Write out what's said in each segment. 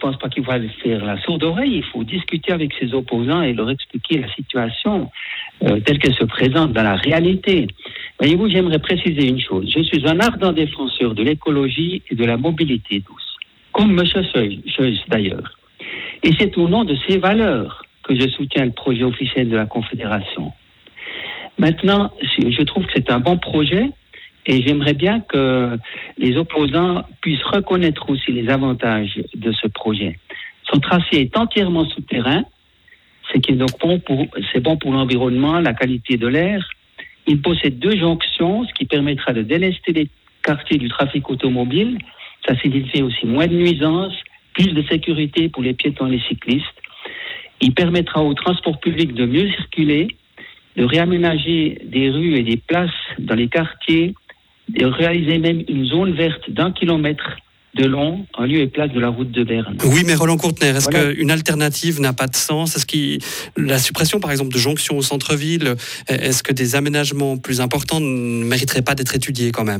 pense pas qu'il va faire la sourde oreille. Il faut discuter avec ses opposants et leur expliquer la situation telle qu'elle se présente dans la réalité. Voyez-vous, j'aimerais préciser une chose. Je suis un ardent défenseur de l'écologie et de la mobilité douce, comme M. Scheuch d'ailleurs. Et c'est au nom de ces valeurs que je soutiens le projet officiel de la Confédération. Maintenant, je trouve que c'est un bon projet et j'aimerais bien que les opposants puissent reconnaître aussi les avantages de ce projet. Son tracé est entièrement souterrain, c'est bon pour l'environnement, la qualité de l'air. Il possède 2 jonctions, ce qui permettra de délester les quartiers du trafic automobile. Ça signifie aussi moins de nuisances, plus de sécurité pour les piétons et les cyclistes. Il permettra au transport public de mieux circuler, de réaménager des rues et des places dans les quartiers, de réaliser même une zone verte d'1 kilomètre de long en lieu et place de la route de Berne. Oui, mais Roland Courtner, est-ce qu'une alternative n'a pas de sens ? La suppression, par exemple, de jonctions au centre-ville, est-ce que des aménagements plus importants ne mériteraient pas d'être étudiés quand même ?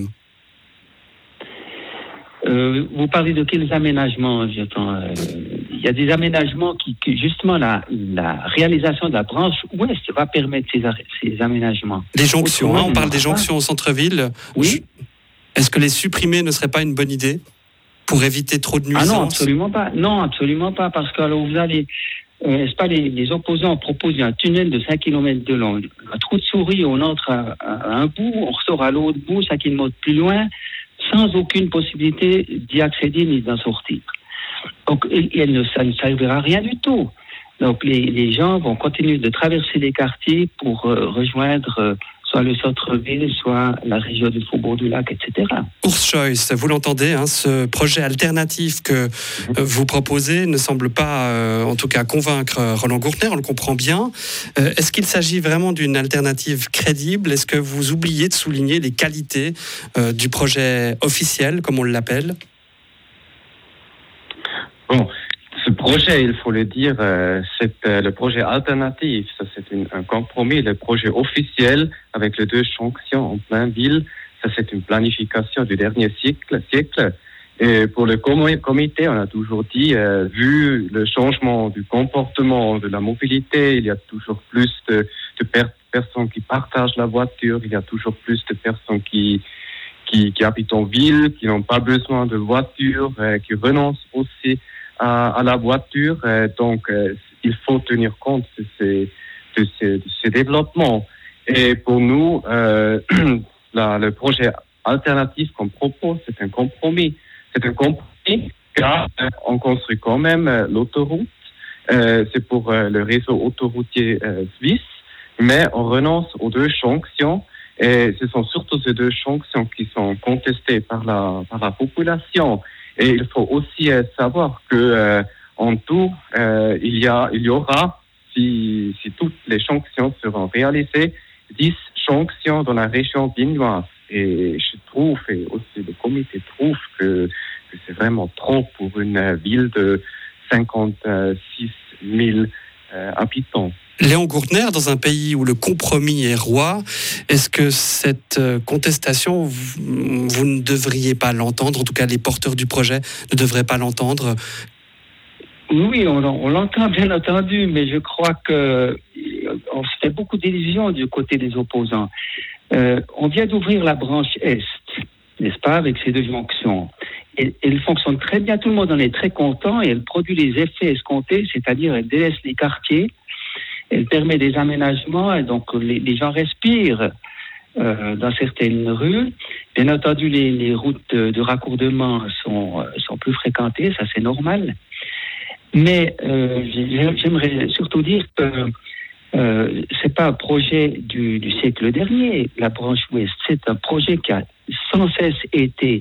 Vous parlez de quels aménagements ? Il y a des aménagements qui justement, la réalisation de la branche ouest va permettre ces aménagements. Les jonctions, on parle des jonctions au centre-ville. Oui. Est-ce que les supprimer ne serait pas une bonne idée pour éviter trop de nuisances ? Ah non, absolument pas. Non, absolument pas, parce que alors vous allez, n'est-ce pas, les opposants proposent un tunnel de 5 km de long. Un trou de souris, on entre à un bout, on ressort à l'autre bout, 5 km plus loin, sans aucune possibilité d'y accéder ni d'en sortir. Donc, ça ne servira à rien du tout. Donc, les gens vont continuer de traverser les quartiers pour rejoindre soit le centre-ville, soit la région du Faubourg du Lac, etc. Urs Scheuch, vous l'entendez, ce projet alternatif que vous proposez ne semble pas, en tout cas, convaincre Roland Courtner, on le comprend bien. Est-ce qu'il s'agit vraiment d'une alternative crédible ? Est-ce que vous oubliez de souligner les qualités du projet officiel, comme on l'appelle ? Bon, ce projet, il faut le dire, c'est le projet alternatif. Ça, c'est un compromis. Le projet officiel, avec les 2 jonctions en plein ville, ça, c'est une planification du dernier siècle. Et pour le comité, on a toujours dit, vu le changement du comportement de la mobilité, il y a toujours plus de personnes qui partagent la voiture, il y a toujours plus de personnes qui habitent en ville, qui n'ont pas besoin de voiture, qui renoncent aussi à la voiture. Donc, il faut tenir compte de ces développements. Et pour nous, le projet alternatif qu'on propose, c'est un compromis. C'est un compromis car on construit quand même l'autoroute. C'est pour le réseau autoroutier suisse, mais on renonce aux 2 jonctions. Et ce sont surtout ces 2 jonctions qui sont contestées par la population. Et il faut aussi savoir que en tout, il y aura, si toutes les jonctions seront réalisées, 10 jonctions dans la région viennoise. Et je trouve, et aussi le comité trouve que c'est vraiment trop pour une ville de 56 000 habitants. Léon Courtner, dans un pays où le compromis est roi, est-ce que cette contestation, vous ne devriez pas l'entendre, en tout cas les porteurs du projet ne devraient pas l'entendre ? Oui, on l'entend bien entendu, mais je crois qu'on se fait beaucoup d'illusions du côté des opposants. On vient d'ouvrir la branche Est, n'est-ce pas, avec ces 2 jonctions. Et elle fonctionne très bien, tout le monde en est très content et elle produit les effets escomptés, c'est-à-dire elle délaisse les quartiers. Elle permet des aménagements et donc les gens respirent dans certaines rues. Bien entendu, les routes de raccordement sont plus fréquentées, ça c'est normal. Mais j'aimerais surtout dire que c'est pas un projet du siècle dernier, la branche ouest. C'est un projet qui a sans cesse été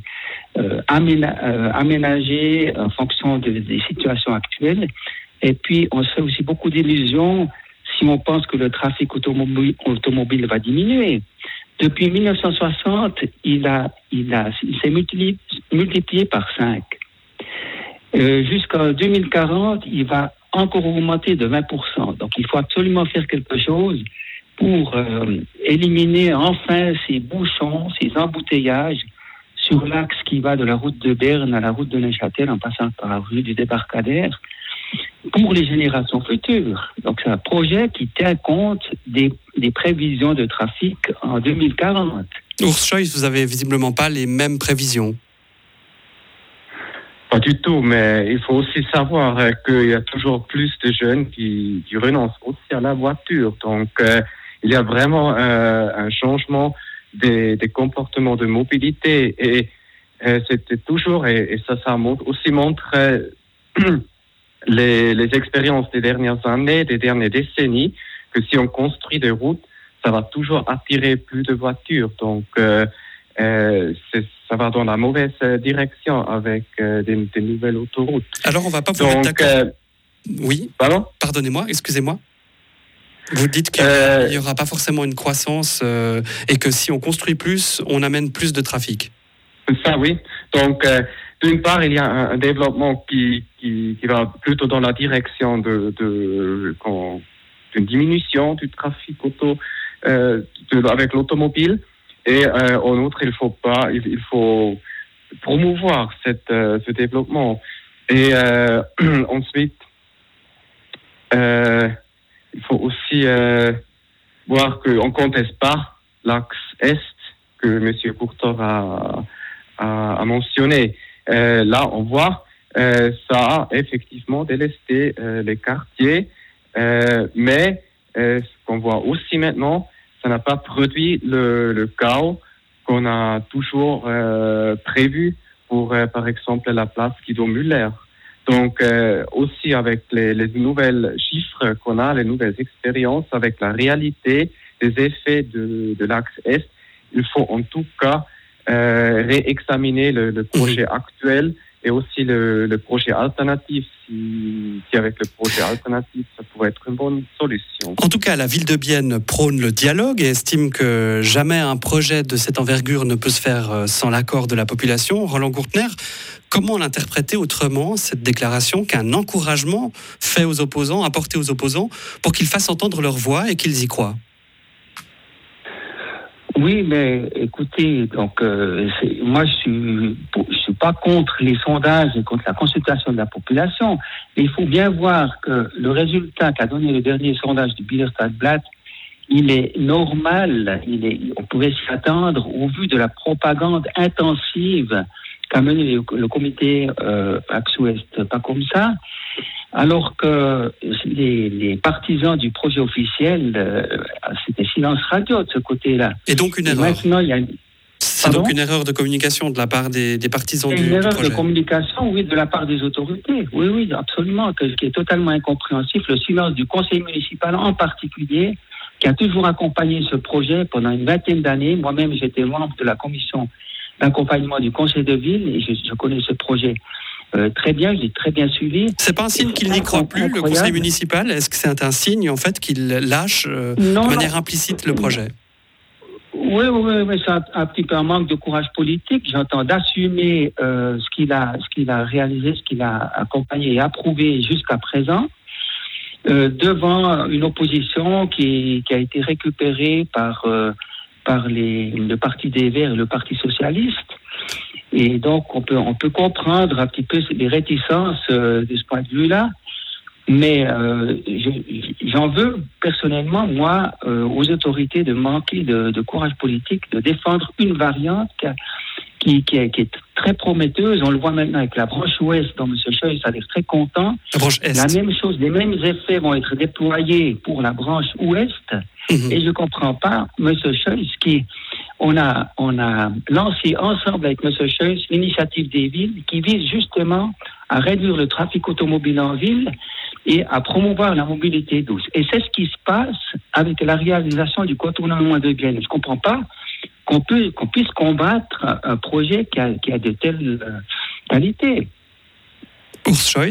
aménagé en fonction des situations actuelles. Et puis, on se fait aussi beaucoup d'illusions si on pense que le trafic automobile va diminuer. Depuis 1960, il s'est multiplié par 5. Jusqu'en 2040, il va encore augmenter de 20%. Donc, il faut absolument faire quelque chose pour éliminer enfin ces bouchons, ces embouteillages sur l'axe qui va de la route de Berne à la route de Neuchâtel en passant par la rue du Débarcadère pour les générations futures. Donc c'est un projet qui tient compte des prévisions de trafic en 2040. Urs Scheus, vous avez visiblement pas les mêmes prévisions. Pas du tout, mais il faut aussi savoir qu'il y a toujours plus de jeunes qui renoncent aussi à la voiture. Donc, il y a vraiment un changement des comportements de mobilité. Et c'était toujours, et ça montre les expériences des dernières années, des dernières décennies, que si on construit des routes, ça va toujours attirer plus de voitures. Donc, ça va dans la mauvaise direction avec des nouvelles autoroutes. Alors, on ne va pas vous mettre d'accord. Oui. Pardon ? Pardonnez-moi, excusez-moi. Vous dites qu'il n'y aura pas forcément une croissance et que si on construit plus, on amène plus de trafic. Ça, oui. Donc, d'une part, il y a un développement qui va plutôt dans la direction d'une diminution du trafic auto avec l'automobile. Et en outre, il faut promouvoir ce développement. Et ensuite, il faut aussi voir qu'on ne conteste pas l'axe Est que M. Courtor a mentionné. Là, on voit ça a effectivement délesté les quartiers, mais ce qu'on voit aussi maintenant, ça n'a pas produit le chaos qu'on a toujours prévu pour, par exemple, la place Guido Müller. Donc, aussi avec les nouvelles chiffres qu'on a, les nouvelles expériences, avec la réalité des effets de l'axe Est, il faut en tout cas réexaminer le projet actuel et aussi le projet alternatif, si avec le projet alternatif, ça pourrait être une bonne solution. En tout cas, la ville de Bienne prône le dialogue et estime que jamais un projet de cette envergure ne peut se faire sans l'accord de la population. Roland Gurtner, comment l'interpréter autrement, cette déclaration, qu'un encouragement fait aux opposants, apporté aux opposants, pour qu'ils fassent entendre leur voix et qu'ils y croient ? Oui, mais écoutez, donc moi je suis pas contre les sondages et contre la consultation de la population, mais il faut bien voir que le résultat qu'a donné le dernier sondage du Bielerstadtblatt, il est normal, on pouvait s'y attendre au vu de la propagande intensive qu'a menée le comité Axe Ouest, pas comme ça. Alors que les partisans du projet officiel, c'était silence radio de ce côté-là. Et donc une erreur. Maintenant, il y a C'est donc une erreur de communication de la part des partisans du projet. Une erreur de communication, oui, de la part des autorités. Oui, absolument, qui est totalement incompréhensible. Le silence du conseil municipal en particulier, qui a toujours accompagné ce projet pendant une vingtaine d'années. Moi-même, j'étais membre de la commission d'accompagnement du conseil de ville et je connais ce projet très bien, je l'ai très bien suivi. C'est pas un signe qu'il n'y croit plus, le conseil municipal ? Est-ce que c'est un signe, en fait, qu'il lâche de manière implicite le projet ? Oui, mais c'est un petit peu un manque de courage politique. J'entends d'assumer ce qu'il a réalisé, ce qu'il a accompagné et approuvé jusqu'à présent, devant une opposition qui a été récupérée par le Parti des Verts et le Parti socialiste. Et donc, on peut comprendre un petit peu les réticences de ce point de vue-là. Mais j'en veux personnellement, moi, aux autorités de manquer de courage politique, de défendre une variante qui est très prometteuse. On le voit maintenant avec la branche ouest, dont M. Scheus a l'air très content. La branche est. La même chose, les mêmes effets vont être déployés pour la branche ouest. Et je ne comprends pas, M. Scheus, on a lancé ensemble avec M. Scheus l'initiative des villes qui vise justement à réduire le trafic automobile en ville et à promouvoir la mobilité douce. Et c'est ce qui se passe avec la réalisation du contournement de Bienne. Je ne comprends pas qu'on puisse combattre un projet qui a de telles qualités. Urs Scheus ?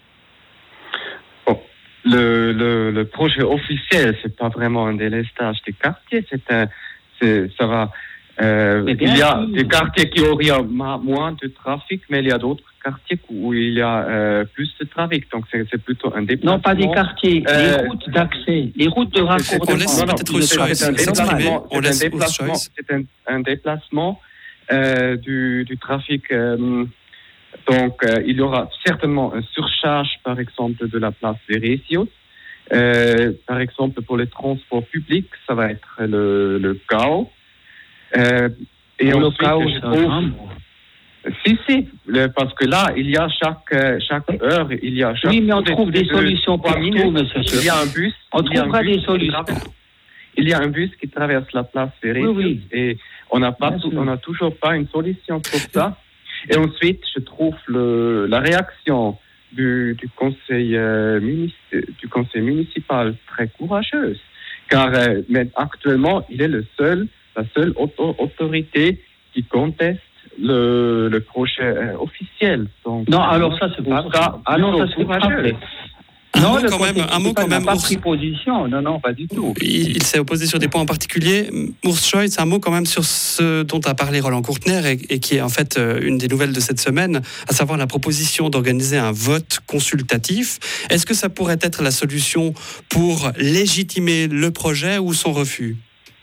Le projet officiel, c'est pas vraiment un délestage des quartiers, ça va. Il y a des quartiers qui auraient moins de trafic, mais il y a d'autres quartiers où il y a plus de trafic. Donc c'est plutôt un déplacement. Non, pas des quartiers, les routes d'accès, les routes de raccordement. On laisse peut-être Urs Scheus s'exprimer. C'est un déplacement du trafic. Donc, il y aura certainement une surcharge, par exemple, de la place Véresios. Par exemple, pour les transports publics, ça va être le chaos. Et le ensuite, chaos, je trouve... Si, parce que là, il y a chaque heure, il y a chaque... Oui, mais on trouve des solutions pour nous, monsieur. Il y a un bus. On trouvera des solutions. Il y a un bus qui traverse la place Véresios. Oui. Et on n'a toujours pas une solution pour ça. Et ensuite, je trouve la réaction du conseil municipal très courageuse, car mais actuellement, il est la seule autorité qui conteste le projet officiel. Donc, non, alors ça, c'est pas vrai. Ah non, ça, c'est pas vrai. Un mot quand même. Pas pris position. Non, pas du tout. Il s'est opposé sur des points en particulier. Urs Scholz, un mot quand même sur ce dont a parlé Roland Courtner et qui est en fait une des nouvelles de cette semaine, à savoir la proposition d'organiser un vote consultatif. Est-ce que ça pourrait être la solution pour légitimer le projet ou son refus ?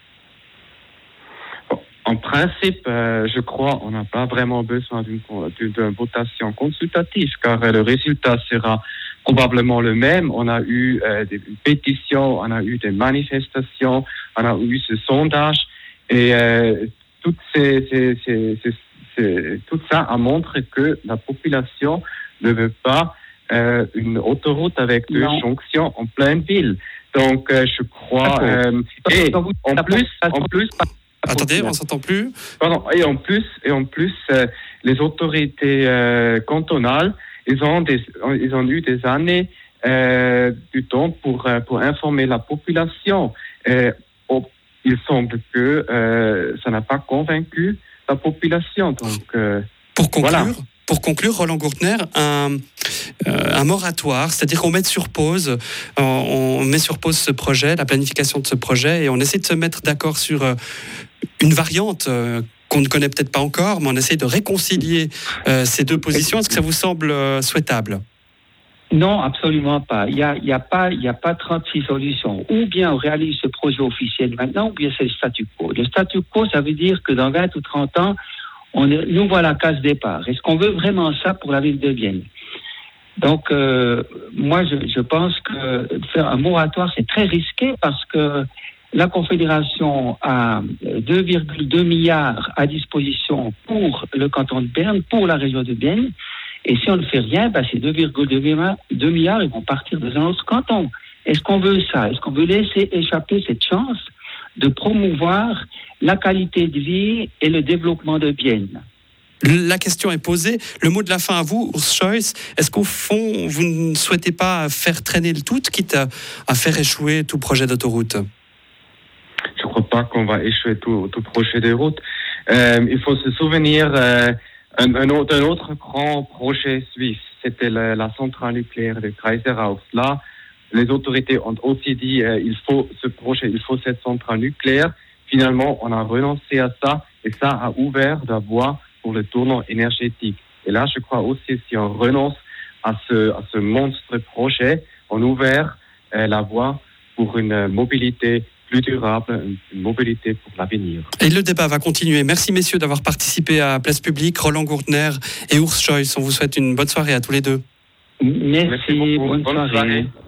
En principe, je crois on n'a pas vraiment besoin d'une votation consultative, car le résultat sera probablement le même. On a eu des pétitions, on a eu des manifestations, on a eu ce sondage, et tout ça a montré que la population ne veut pas une autoroute avec deux jonctions en pleine ville. Donc, je crois... et en plus attendez, on s'entend plus. Pardon. Et en plus, les autorités cantonales, ils ont eu des années du temps pour informer la population. Il semble que ça n'a pas convaincu la population. Donc, Pour conclure, Roland Courtner, un moratoire, c'est-à-dire qu'on met sur pause ce projet, la planification de ce projet, et on essaie de se mettre d'accord sur une variante qu'on ne connaît peut-être pas encore, mais on essaie de réconcilier ces deux positions. Est-ce que ça vous semble souhaitable ? Non, absolument pas. Il y a pas 36 solutions. Ou bien on réalise ce projet officiel maintenant, ou bien c'est le statu quo. Le statu quo, ça veut dire que dans 20 ou 30 ans, nous voilà à la case départ. Est-ce qu'on veut vraiment ça pour la ville de Bienne ? Donc, moi, je pense que faire un moratoire, c'est très risqué parce que la Confédération a 2,2 milliards à disposition pour le canton de Berne, pour la région de Bienne. Et si on ne fait rien, ces 2,2 milliards, ils vont partir dans un autre canton. Est-ce qu'on veut ça ? Est-ce qu'on veut laisser échapper cette chance de promouvoir la qualité de vie et le développement de Bienne ? La question est posée. Le mot de la fin à vous, Urs Scholz. Est-ce qu'au fond, vous ne souhaitez pas faire traîner le tout, quitte à faire échouer tout projet d'autoroute ? Je ne crois pas qu'on va échouer tout projet de route. Il faut se souvenir d'un autre grand projet suisse. C'était la centrale nucléaire de Kaiserhaus. Là, les autorités ont aussi dit il faut cette centrale nucléaire. Finalement, on a renoncé à ça et ça a ouvert la voie pour le tournant énergétique. Et là, je crois aussi si on renonce à ce monstre projet, on ouvert la voie pour une mobilité plus durable, une mobilité pour l'avenir. Et le débat va continuer. Merci messieurs d'avoir participé à Place Publique. Roland Courtner et Urs Scholz, on vous souhaite une bonne soirée à tous les deux. Merci, bonne soirée.